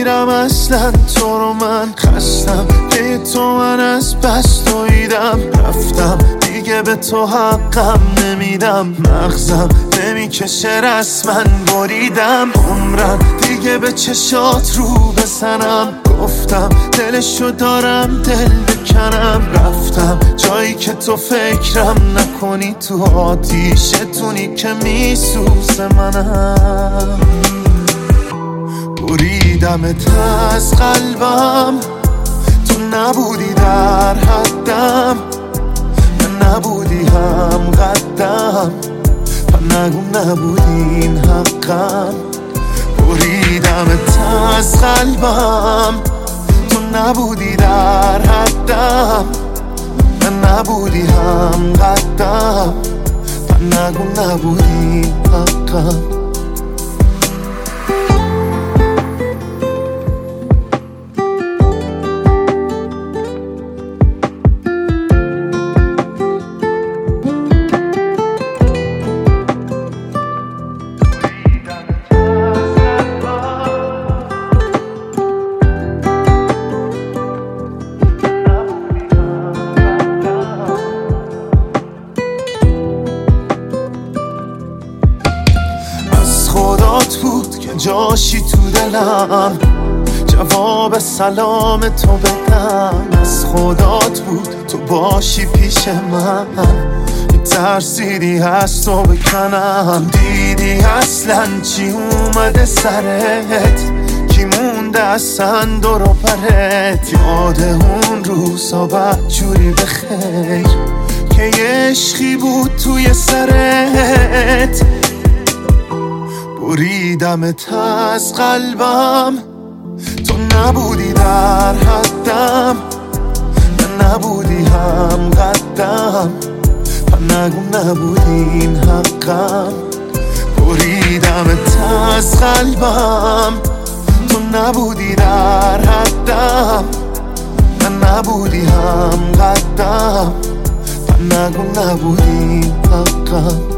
نمیرم اصلا تو رو من خستم به تو من از بس دویدم رفتم دیگه به تو حقم نمیدم مغزم نمیکشه رسما بریدم عمرم دیگه به چشات رو بزنم گفتم دلشو دارم دل بکنم رفتم جایی که تو فکرم نکنی تو آتیشتونی که میسوزه منم بریدمت از قلبم تو نبودی در حدم من نبودی هم قدم نگو نبودی این حقم بریدمت از قلبم تو نبودی در حدم من نبودی هم قدم نگو نبودی حقم خدات بود که جاشی تو دلم جواب سلام تو بدم از خدات بود تو باشی پیش من میترسیدی از تو بکنم دیدی اصلا چی اومده سرت کی مونده اصلا دور و برت یاد اون روزا بدجوری بخیر که یه عشقی بود توی سرت بریدمت از قلبم تو نبودی در حدم من نبودی هم قدم نگو نبودی این حقم بریدمت از قلبم تو نبودی در حدم من نبودی هم قدم نگو نبودی این حقم